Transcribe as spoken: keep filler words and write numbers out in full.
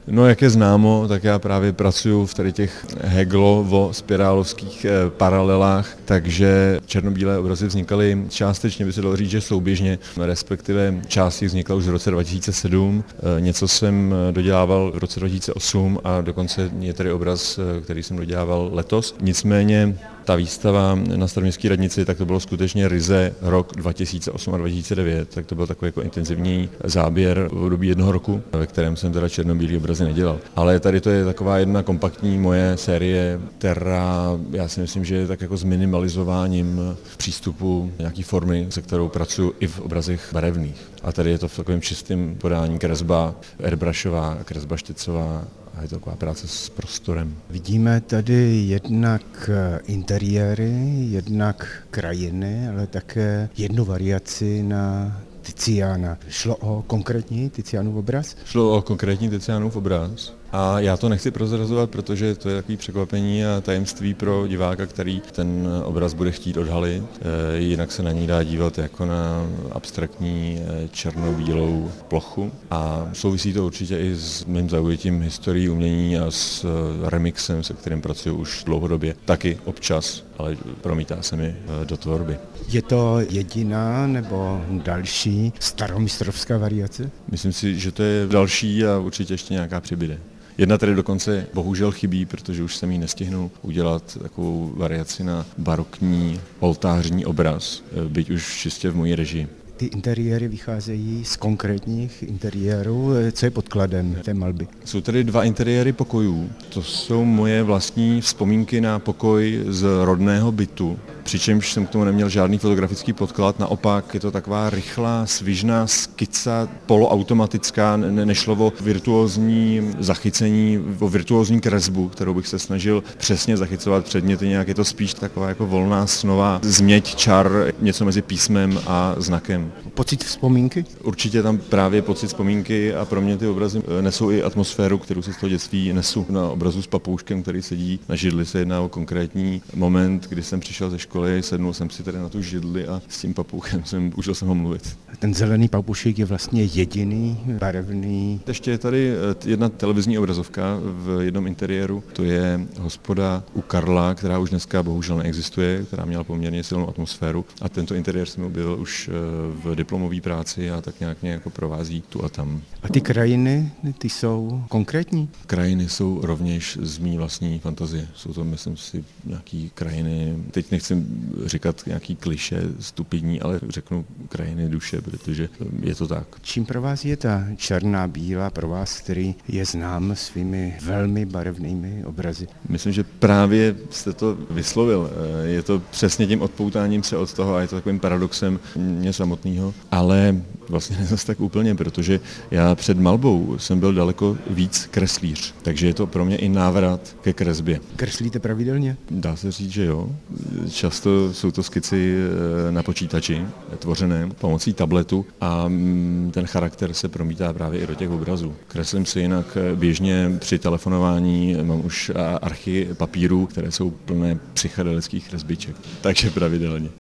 No, jak je známo, tak já právě pracuji v tady těch heglovo-spirálovských paralelách, takže černobílé obrazy vznikaly částečně, by se dalo říct, že souběžně, respektive část jich vznikla už v roce dva tisíce sedm, něco jsem dodělával v roce dva tisíce osm a dokonce je tady obraz, který jsem dodělával letos. Nicméně ta výstava na Staroměstské radnici, tak to bylo skutečně ryze rok dva tisíce osm a dva tisíce devět, tak to byl takový jako intenzivní záběr v období jednoho roku, ve kterém jsem teda černobílý obrazy nedělal. Ale tady to je taková jedna kompaktní moje série, která já si myslím, že je tak jako zminimalizováním přístupu nějaký formy, se kterou pracuji i v obrazech barevných. A tady je to v takovém čistém podání kresba airbrushová, kresba štětcová. A je to taková práce s prostorem. Vidíme tady jednak interiéry, jednak krajiny, ale také jednu variaci na Tiziana. Šlo o konkrétní Tizianův obraz? Šlo o konkrétní Tizianův obraz. A já to nechci prozrazovat, protože to je takový překvapení a tajemství pro diváka, který ten obraz bude chtít odhalit. E, jinak se na ní dá dívat jako na abstraktní černobílou plochu. A souvisí to určitě i s mým zaujetím historií umění a s remixem, se kterým pracuji už dlouhodobě. Taky občas, ale promítá se mi do tvorby. Je to jediná nebo další staromistrovská variace? Myslím si, že to je další a určitě ještě nějaká přibyde. Jedna tady dokonce bohužel chybí, protože už jsem ji nestihnul udělat takovou variaci na barokní oltářní obraz, byť už čistě v mojí režii. Ty interiéry vycházejí z konkrétních interiérů. Co je podkladem té malby? Jsou tady dva interiéry pokojů. To jsou moje vlastní vzpomínky na pokoj z rodného bytu, přičemž jsem k tomu neměl žádný fotografický podklad. Naopak je to taková rychlá, svižná skica, poloautomatická, ne- nešlo o virtuózní zachycení, o virtuózní kresbu, kterou bych se snažil přesně zachycovat předměty nějak. Je to spíš taková jako volná snová změť čar, něco mezi písmem a znakem. Pocit vzpomínky? Určitě tam právě pocit vzpomínky a pro mě ty obrazy nesou i atmosféru, kterou si z toho dětství nesu. Na obrazu s papouškem, který sedí na židli, se jedná o konkrétní moment, kdy jsem přišel ze školy, sednul jsem si tady na tu židli a s tím papouchem jsem užil jsem ho mluvit. Ten zelený papoušek je vlastně jediný barevný. Ještě je tady jedna televizní obrazovka v jednom interiéru, to je hospoda u Karla, která už dneska bohužel neexistuje, která měla poměrně silnou atmosféru a tento interiér jsem objevil už v diplomové práci a tak nějak mě jako provází tu a tam. A ty krajiny, ty jsou konkrétní? Krajiny jsou rovněž z mý vlastní fantazie. Jsou to, myslím si, nějaký krajiny, teď nechci říkat nějaký klišé stupidní, ale řeknu krajiny duše, protože je to tak. Čím pro vás je ta černá bílá pro vás, který je znám svými velmi barevnými obrazy? Myslím, že právě jste to vyslovil. Je to přesně tím odpoutáním se od toho a je to takovým paradoxem mě samotného, ale vlastně ne zase tak úplně, protože já před malbou jsem byl daleko víc kreslíř, takže je to pro mě i návrat ke kresbě. Kreslíte pravidelně? Dá se říct, že jo. Často jsou to skici na počítači, tvořené pomocí tabletu a ten charakter se promítá právě i do těch obrazů. Kreslím si jinak běžně při telefonování, mám už archy papírů, které jsou plné psychedelických kresbiček, takže pravidelně.